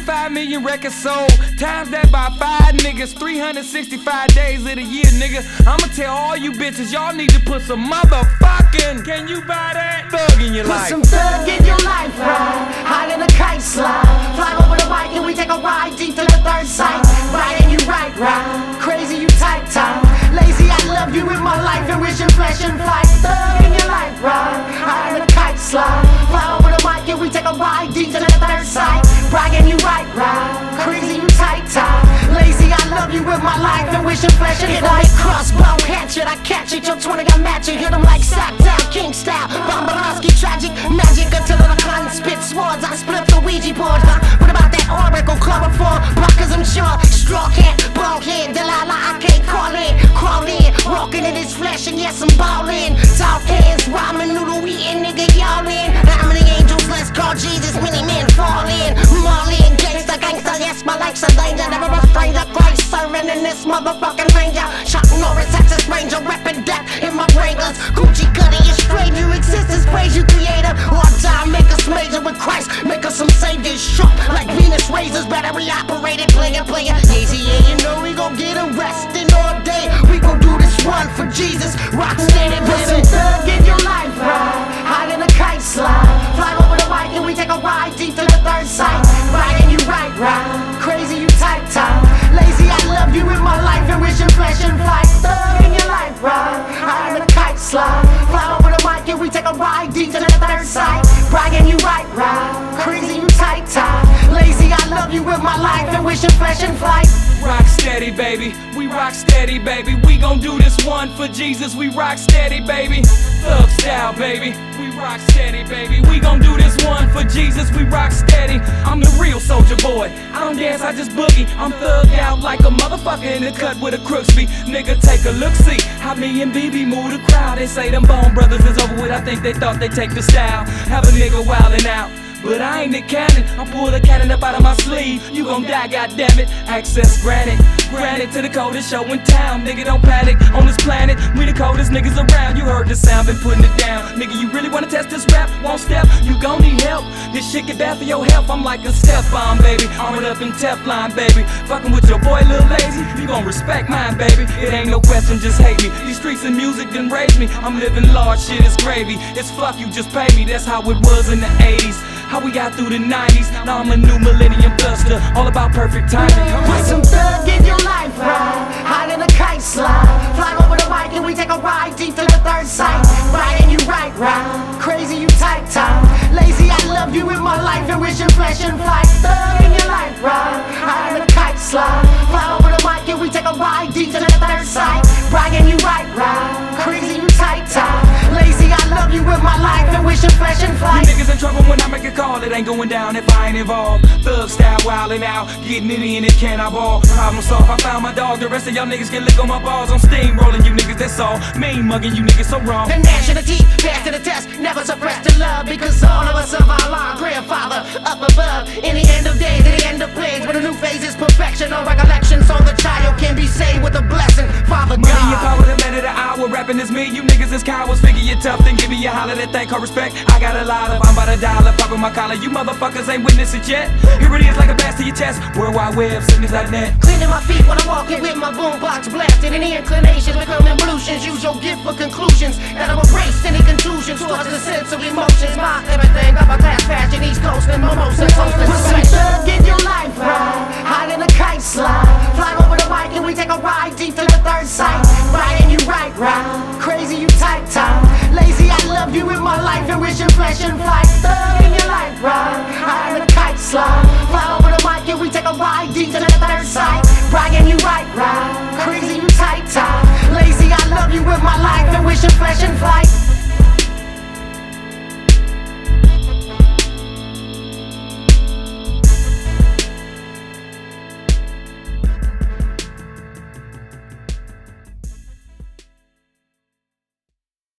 25 million records sold. Times that by 5 niggas, 365 days of the year, nigga. I'ma tell all you bitches, y'all need to put some motherfucking, can you buy that? Thug in your life. Put some thug in your life, right? Higher than a kite slide. Fly over the mic and we take a ride deep to the third sight. Right and you right. Crazy, you tight. Lazy, I love you in my life and wishing flesh and flight. Thug in your life, right? Higher than a kite slide. Fly over the mic and we take a ride deep to the third sight. Bragging you right. Crazy, you tight. Lazy, I love you with my life and wishing flesh and flight. Crossbow, hatchet, I catch it. Your 20 got matching. Hit them like sack down, king style. Bombalowski, tragic, magic until the gun spit swords. I split the Ouija board. What about that oracle, chloroform? Blockers, I'm sure. Straw cat, bald head, Delilah, I can't call in. Crawl in, walking in his flesh, and yes, I'm ballin'. Talk hands, ramen noodle eating, nigga, y'all in. How many angels, let's call Jesus, many men fall in. Marlin, gangsta, yes, my life's a danger. Never a stranger, Christ serving in this motherfucking ranger. Chuck Norris, Texas Ranger, reppin' death in my Wranglers. Gucci Goody, a stranger, existence, praise you, creator. Or die, make us major with Christ, make us some saviors. Sharp like Venus razors, battery operated, player. Easy, yeah, you know we gon' get arrested all day. We gon' do this one for Jesus, rock steady, baby. Put some thug in your life, right? Higher than a kite slide. Fly over the mic and we take a ride deep to the third sight. Riding you right. Crazy, you tight. Lazy, I love you in my life and wishing flesh and flight. Thug in your life, right? Higher than a kite slide. Fly over the mic and we take a ride deep to the third sight. Bragging you right. Crazy, you tight. Lazy, I love you with my life and wishing flesh and flight. Rock steady, baby. We rock steady, baby. We gon' do this one for Jesus. We rock steady, baby. Thug style, baby. We rock steady, baby. We gon' do this one for Jesus. We rock steady. I'm the real soldier boy. I don't dance, I just boogie. I'm thugged out like a motherfucker in the cut with a Crooksby. Nigga, take a look, see how me and BB move the crowd. They say them Bone Brothers is over with. I think they thought they take the style. Have a nigga wildin' out. But I ain't the cannon, I pull the cannon up out of my sleeve. You gon' die, goddammit. Access granted to the coldest show in town. Nigga, don't panic on this planet. We the coldest niggas around. You heard the sound, been putting it down. Nigga, you really wanna test this rap? Won't step, you gon' need help. This shit get bad for your health. I'm like a step bomb, baby. Armored up in Teflon, baby. Fucking with your boy, Lil Lazy. You gon' respect mine, baby. It ain't no question, just hate me. These streets and music done raised me. I'm living large, shit is gravy. It's fuck you, just pay me. That's how it was in the 80s. How we got through the 90s, now I'm a new millennium buster. All about perfect timing. Put some thug in your life, right? Higher than a kite slide. Fly over the mic and we take a ride deep to the third sight. Riding you right. Crazy, you tight. Lazy, I love you in my life and wishing flesh and flight. Thug in your life, right? Higher than a kite slide. Fly over the mic and we take a ride deep to the third sight. Bragging you right. Crazy, you tight. Lazy, I love you with my life and wishing flesh and flight. You niggas in trouble when I make a call. It ain't going down if I ain't involved. Thug style wildin' out, getting it in and can I ball. Problem solved, I found my dog. The rest of y'all niggas can lick on my balls. I'm steamrolling you niggas, that's all. Mean mugging you niggas so wrong. The gnash of the teeth, pass to the test, never suppress the love. Because all of us have our long grandfather up above. In the end of days, in the end of plays, when a new phase is perfection or recollection, so the child can be saved with a blessing. Father God. Money and power, the man of the hour. Rapping is me, you niggas is cowards. Figure you tough, then give me a holler that thank her respect. I got a lot of, I'm about $1, popping my collar. You motherfuckers ain't witnessed it yet. Here it is like a bass to your chest. World Wide Web, sickness.net. Cleaning my feet when I'm walking with my boombox blasting. Any inclinations become evolutions. Use your gift for conclusions. And I'm erased any contusions towards the sense of emotions. My everything, upper class fashion, East Coast and mimosa toast and sweat. Put some thug in your life, right? Higher than a kite slide. Fly over the mic and we take a ride deep to the third sight. Riding you right. Crazy, you tight. Lazy, I love you in my life and wishing flesh and flight. Thug in your life, right? Higher than a kite slide. Fly over the mic and we take a ride deep to the third sight. Bragging you